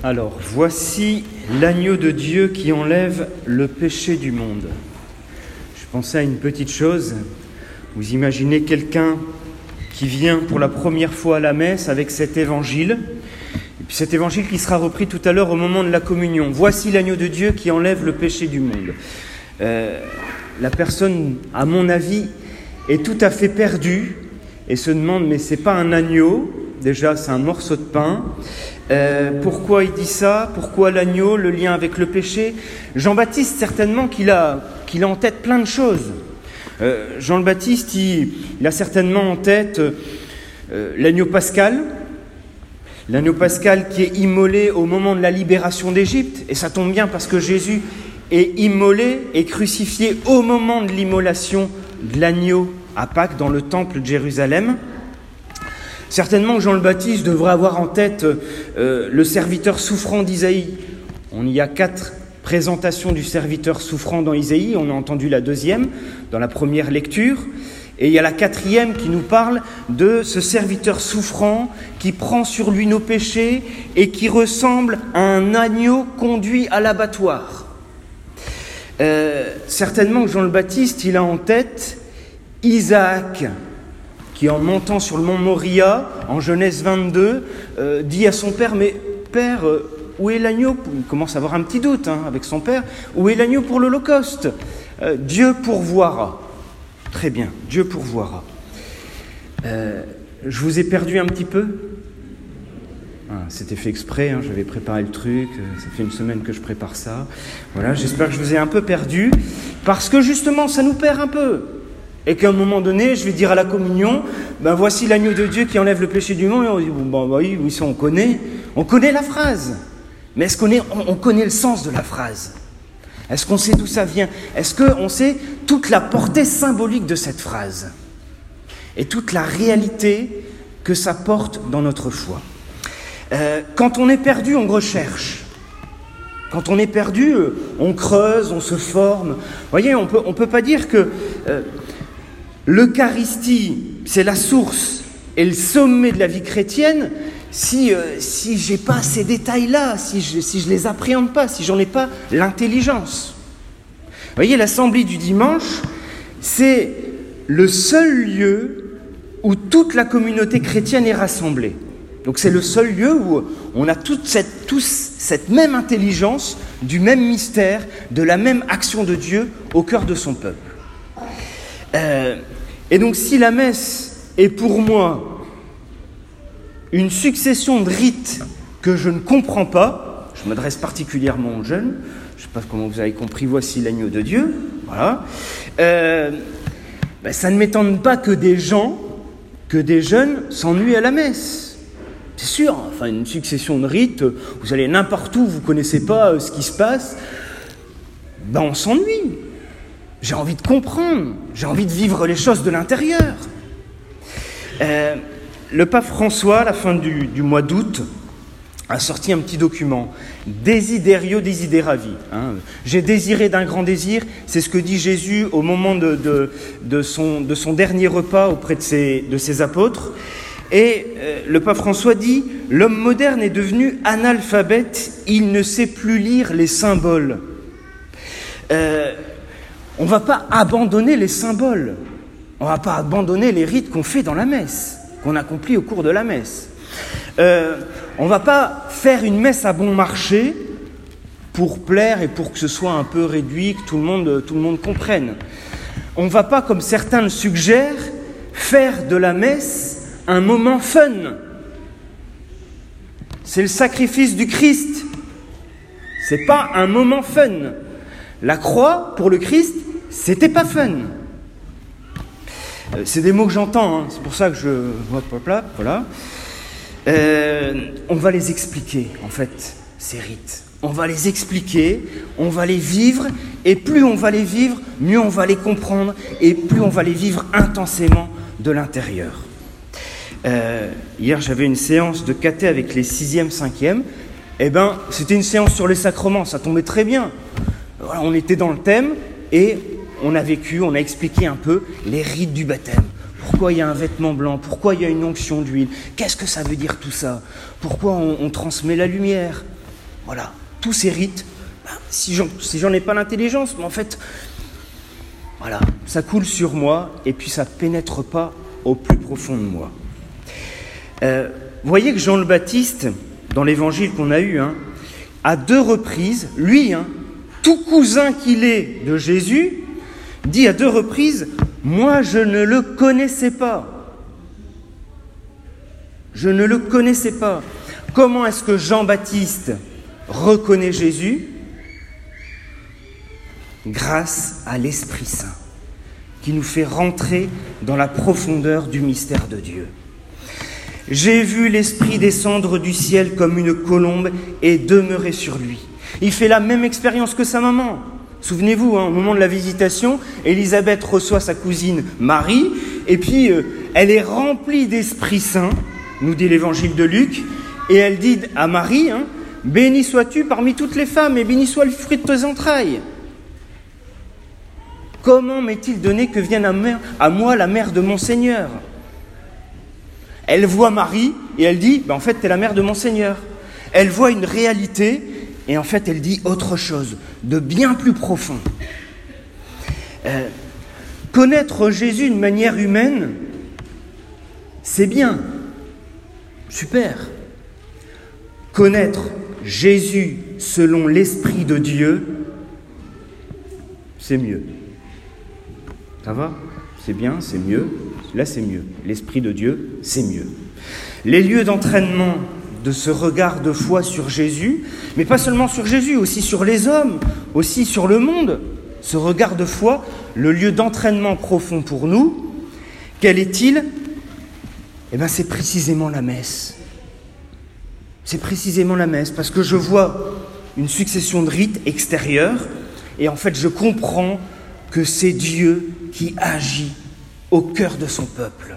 Alors, voici l'agneau de Dieu qui enlève le péché du monde. Je pensais à une petite chose. Vous imaginez quelqu'un qui vient pour la première fois à la messe avec cet évangile, et puis cet évangile qui sera repris tout à l'heure au moment de la communion. Voici l'agneau de Dieu qui enlève le péché du monde. La personne, à mon avis, est tout à fait perdue et se demande, mais c'est pas un agneau, déjà c'est un morceau de pain. Pourquoi il dit ça? Pourquoi l'agneau? Le lien avec le péché? Jean-Baptiste, certainement qu'il a en tête plein de choses. Jean le Baptiste, il a certainement en tête l'agneau pascal. L'agneau pascal qui est immolé au moment de la libération d'Égypte. Et ça tombe bien parce que Jésus est immolé et crucifié au moment de l'immolation de l'agneau à Pâques dans le temple de Jérusalem. Certainement que Jean le Baptiste devrait avoir en tête le serviteur souffrant d'Isaïe. Il y a 4 présentations du serviteur souffrant dans Isaïe. On a entendu la 2e dans la première lecture. Et il y a la 4e qui nous parle de ce serviteur souffrant qui prend sur lui nos péchés et qui ressemble à un agneau conduit à l'abattoir. Certainement que Jean le Baptiste, il a en tête Isaac, qui en montant sur le mont Moria, en Genèse 22, dit à son père, mais père, où est l'agneau? Il commence à avoir un petit doute avec son père. Où est l'agneau pour l'Holocauste? Dieu pourvoira. Très bien, Dieu pourvoira. Je vous ai perdu un petit peu. C'était fait exprès, j'avais préparé le truc, ça fait une semaine que je prépare ça. Voilà, j'espère que je vous ai un peu perdu, parce que justement, ça nous perd un peu. Et qu'à un moment donné, je vais dire à la communion, voici l'agneau de Dieu qui enlève le péché du monde. Et on dit, oui, ça on connaît la phrase. Mais est-ce qu'on connaît le sens de la phrase? Est-ce qu'on sait d'où ça vient? Est-ce qu'on sait toute la portée symbolique de cette phrase? Et toute la réalité que ça porte dans notre foi? Quand on est perdu, on recherche. Quand on est perdu, on creuse, on se forme. Vous voyez, on peut pas dire que l'Eucharistie, c'est la source et le sommet de la vie chrétienne si j'ai pas ces détails-là, si je les appréhende pas, si j'en ai pas l'intelligence. Vous voyez, l'assemblée du dimanche, c'est le seul lieu où toute la communauté chrétienne est rassemblée. Donc c'est le seul lieu où on a tous cette même intelligence, du même mystère, de la même action de Dieu au cœur de son peuple. Et donc si la messe est pour moi une succession de rites que je ne comprends pas, je m'adresse particulièrement aux jeunes, je ne sais pas comment vous avez compris, voici l'agneau de Dieu, voilà, ça ne m'étonne pas que des jeunes s'ennuient à la messe. C'est sûr, une succession de rites, vous allez n'importe où, vous ne connaissez pas ce qui se passe, on s'ennuie. J'ai envie de comprendre, j'ai envie de vivre les choses de l'intérieur. Le pape François, à la fin du mois d'août, a sorti un petit document, Desiderio Desideravi. J'ai désiré d'un grand désir, c'est ce que dit Jésus au moment de son dernier repas auprès de ses apôtres. Et le pape François dit « L'homme moderne est devenu analphabète, il ne sait plus lire les symboles. » On ne va pas abandonner les symboles, on ne va pas abandonner les rites qu'on fait dans la messe, qu'on accomplit au cours de la messe. On ne va pas faire une messe à bon marché pour plaire et pour que ce soit un peu réduit, que tout le monde comprenne. On ne va pas, comme certains le suggèrent, faire de la messe un moment fun. C'est le sacrifice du Christ. C'est pas un moment fun. La croix, pour le Christ, c'était pas fun. C'est des mots que j'entends, c'est pour ça que je... Voilà. On va les expliquer, en fait, ces rites. On va les expliquer, on va les vivre, et plus on va les vivre, mieux on va les comprendre, et plus on va les vivre intensément de l'intérieur. Hier, j'avais une séance de caté avec les 6e, 5e. C'était une séance sur les sacrements, ça tombait très bien. Voilà, on était dans le thème et on a expliqué un peu les rites du baptême. Pourquoi il y a un vêtement blanc? Pourquoi il y a une onction d'huile? Qu'est-ce que ça veut dire tout ça? Pourquoi on transmet la lumière? Voilà, tous ces rites, si j'en ai pas l'intelligence, mais en fait, voilà, ça coule sur moi et puis ça ne pénètre pas au plus profond de moi. Vous voyez que Jean le Baptiste, dans l'évangile qu'on a eu, à 2 reprises, lui, tout cousin qu'il est de Jésus, dit à 2 reprises, « Moi, je ne le connaissais pas. » Je ne le connaissais pas. Comment est-ce que Jean-Baptiste reconnaît Jésus ? Grâce à l'Esprit Saint, qui nous fait rentrer dans la profondeur du mystère de Dieu. « J'ai vu l'Esprit descendre du ciel comme une colombe et demeurer sur lui. » Il fait la même expérience que sa maman. Souvenez-vous, au moment de la visitation, Élisabeth reçoit sa cousine Marie, et puis elle est remplie d'Esprit Saint, nous dit l'évangile de Luc, et elle dit à Marie, « Béni sois-tu parmi toutes les femmes, et béni soit le fruit de tes entrailles. » Comment m'est-il donné que vienne à moi la mère de mon Seigneur ? Elle voit Marie, et elle dit, en fait, t'es la mère de mon Seigneur. Elle voit une réalité, et en fait, elle dit autre chose, de bien plus profond. Connaître Jésus d'une manière humaine, c'est bien, super. Connaître Jésus selon l'Esprit de Dieu, c'est mieux. Ça va ? C'est bien, c'est mieux. Là, c'est mieux. L'Esprit de Dieu, c'est mieux. Les lieux d'entraînement de ce regard de foi sur Jésus, mais pas seulement sur Jésus, aussi sur les hommes, aussi sur le monde. Ce regard de foi, le lieu d'entraînement profond pour nous, quel est-il ? C'est précisément la messe. C'est précisément la messe, parce que je vois une succession de rites extérieurs, et en fait je comprends que c'est Dieu qui agit au cœur de son peuple.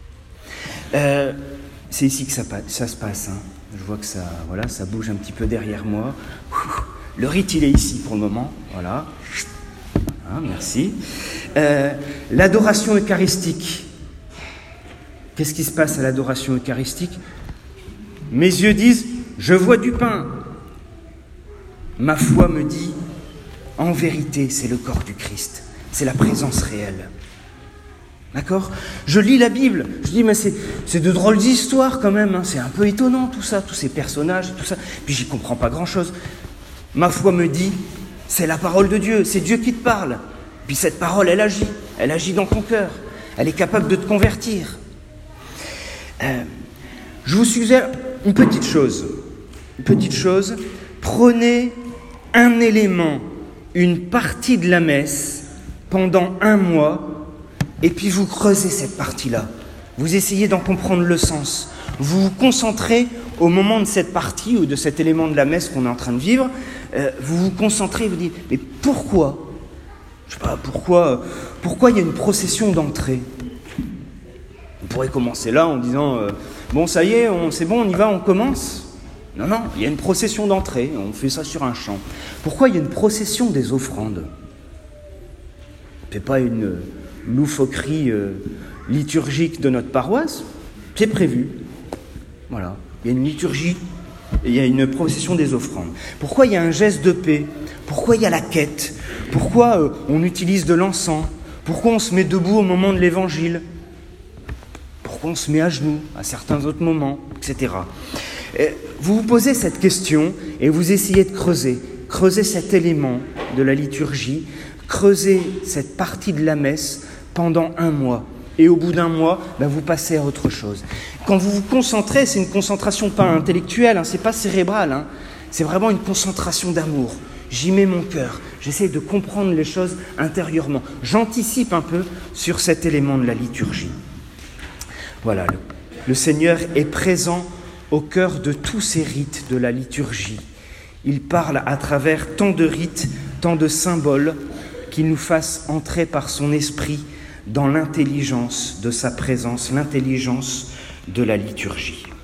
C'est ici que ça se passe. Je vois que ça bouge un petit peu derrière moi. Le rite, il est ici pour le moment. Voilà. Merci. L'adoration eucharistique. Qu'est-ce qui se passe à l'adoration eucharistique ? Mes yeux disent, je vois du pain. Ma foi me dit, en vérité, c'est le corps du Christ. C'est la présence réelle. D'accord ? Je lis la Bible, je dis, mais c'est de drôles d'histoires quand même, c'est un peu étonnant tout ça, tous ces personnages, tout ça, puis j'y comprends pas grand-chose. Ma foi me dit, c'est la parole de Dieu, c'est Dieu qui te parle. Puis cette parole, elle agit dans ton cœur, elle est capable de te convertir. Je vous suggère une petite chose, prenez un élément, une partie de la messe pendant 1 mois, et puis vous creusez cette partie-là. Vous essayez d'en comprendre le sens. Vous vous concentrez au moment de cette partie ou de cet élément de la messe qu'on est en train de vivre. Vous vous concentrez, vous dites, mais pourquoi ? Je sais pas, pourquoi il y a une procession d'entrée ? On pourrait commencer là en disant, bon ça y est, c'est bon, on y va, on commence. Non, il y a une procession d'entrée, on fait ça sur un champ. Pourquoi il y a une procession des offrandes ? C'est pas une loufoquerie liturgique de notre paroisse, c'est prévu. Voilà, il y a une liturgie, il y a une procession des offrandes. Pourquoi il y a un geste de paix ? Pourquoi il y a la quête ? Pourquoi on utilise de l'encens ? Pourquoi on se met debout au moment de l'évangile ? Pourquoi on se met à genoux à certains autres moments, etc. Vous vous posez cette question et vous essayez de creuser cet élément de la liturgie, creuser cette partie de la messe pendant 1 mois. Et au bout d'1 mois, vous passez à autre chose. Quand vous vous concentrez, c'est une concentration pas intellectuelle, c'est pas cérébrale, c'est vraiment une concentration d'amour. J'y mets mon cœur, j'essaie de comprendre les choses intérieurement. J'anticipe un peu sur cet élément de la liturgie. Voilà, le Seigneur est présent au cœur de tous ces rites de la liturgie. Il parle à travers tant de rites, tant de symboles, qu'il nous fasse entrer par son esprit dans l'intelligence de sa présence, l'intelligence de la liturgie.